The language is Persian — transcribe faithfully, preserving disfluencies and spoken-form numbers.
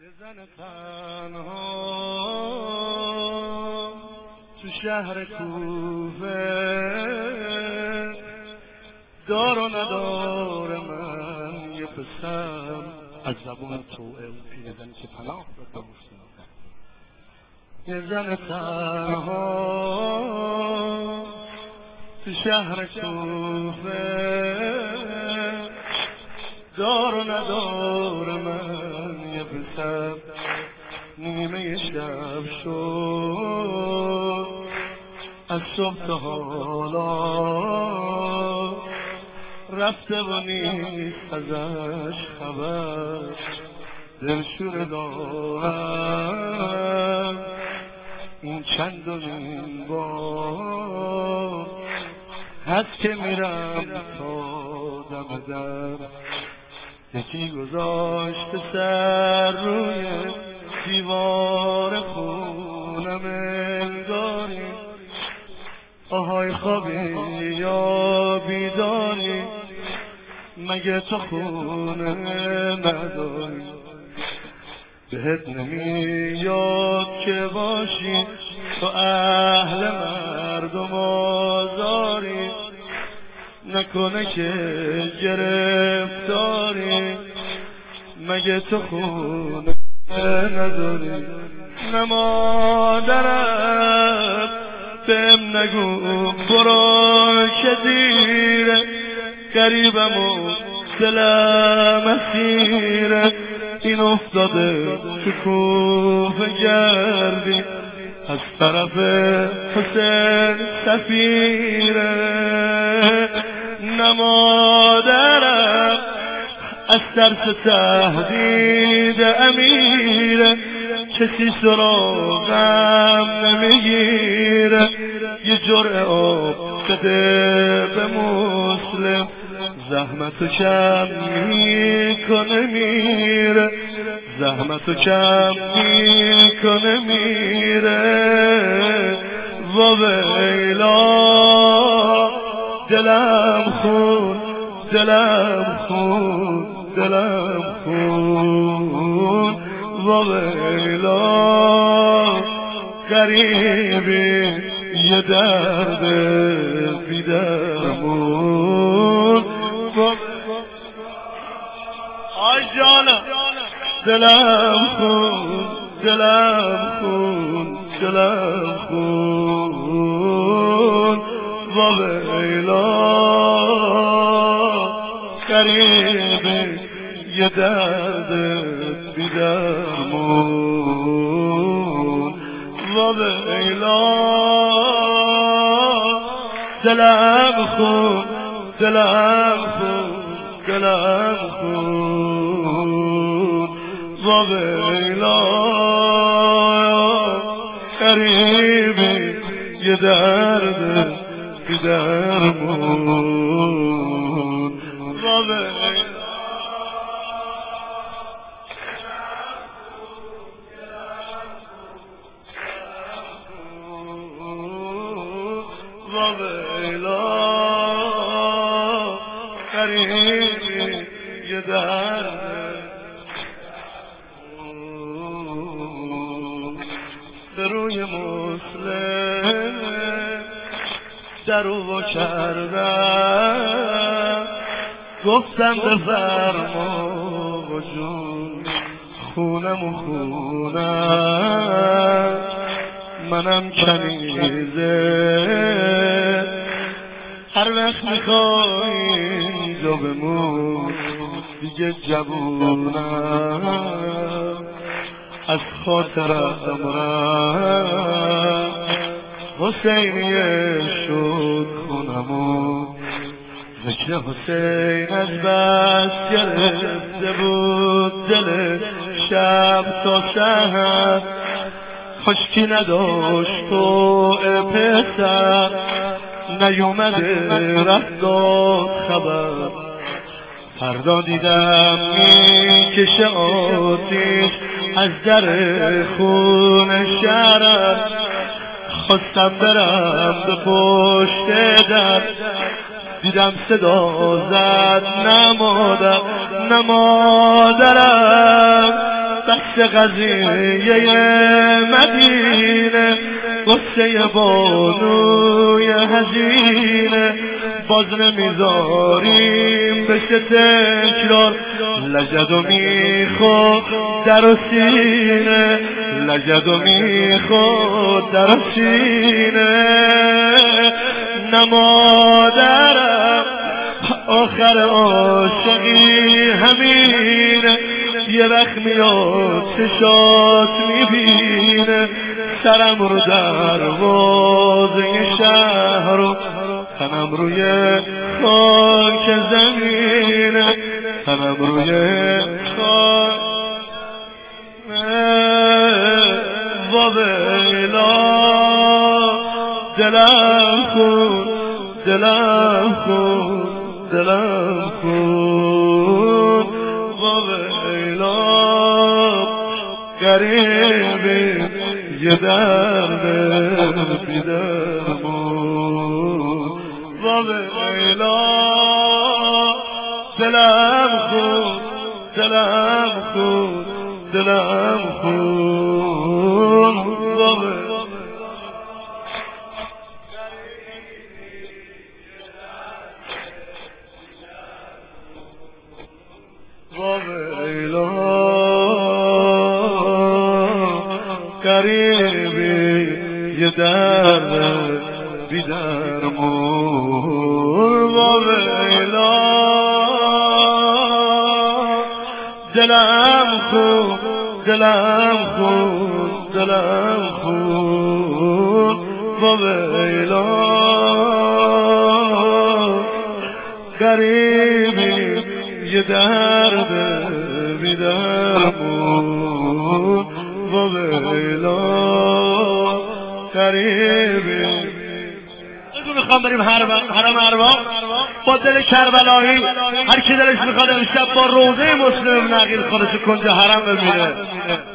زن تنها تو شهر کوفه دار و ندار من یه پسر از زبون توئه و پیرزنی که پناه داد یه زن تنها تو شهر کوفه دار و ندار من یه پسر نیمه شب شد از صبح تا حالا رفته و نیست ازش خبر دلشور دارم این چند و این بار هست که میرم تا دم در یکی گذاشته سر روی دیوار خونم انگاری آهای خوابی یا بیداری مگه تو خونه نداری بهت نمیاد که باشی تو اهل مردم آزاری نکنه که گرفتاری مگه تو خونه نداری نه مادرت بهم نگو برو که دیره قریبم و دلم اسیره این افتاده تو کوفه گردی از طرف حسین سفیره نه مادرم از ترس تهدید امیره کسی سراغم نمیگیره یه جرعه آب بده به مسلم زحمتو کم میکنه میره زحمتو کم میکنه میره و ویلا دلم خون دلم خون دلم خون و ویلا غریبی یه درد بیدمون آی جانم دلم خون دلم خون دلم خون و ویلا غریبی یه درد بیدمون و ویلا دلم خون دلم خون دلم خون و ویلا قریبی یه درد بیدرمون و ویلا و ویلا قریبی یه درد به روی مسلم درو کردم گفتم بفرما و جون خونم و خونم منم کنیزه هر وقت میخوای اینجا بمون دیگه جوونم از خاطرم رم حسینیه شد خونمو ذکر حسین از بس گرفته بود دل شب تا سحر خشکی نداشت تو پسر نیومده رفت داد خبر فردا دیدم میکشه آتیش از در خون شهرم خواستم برم به پشت در دیدم صدا زد نه مادر نه مادرم بس قضیه مدینه قصه بانوی حزینه باز نمیذاریم بشه تکرار لجد و میخواد در و سینه لجد و میخواد در و سینه نمادرم آخر عاشقی همینه یه وقت میاد چشات میبینه سرم رو دروازه شهر رو تنم روی خاک زمینه تنم روی خاک وابیلا دلم خون دلم خون دلم خون وابیلا غریبی یه درد بیدرمون وابیلا دلم خون دلم خون دلم خون وابیلا وابیلا قریبی یه درد بیدرمون وابیلا دلم خون دلم خون دلم خون وابیلا قریبی یه درد بیدرمون وابیلا قریبی میخوام بریم حرم ارواح با دل کربلایی هر کی دلش میخواد امشب با روضه مسلم نقیل خودش کنج حرم ببینه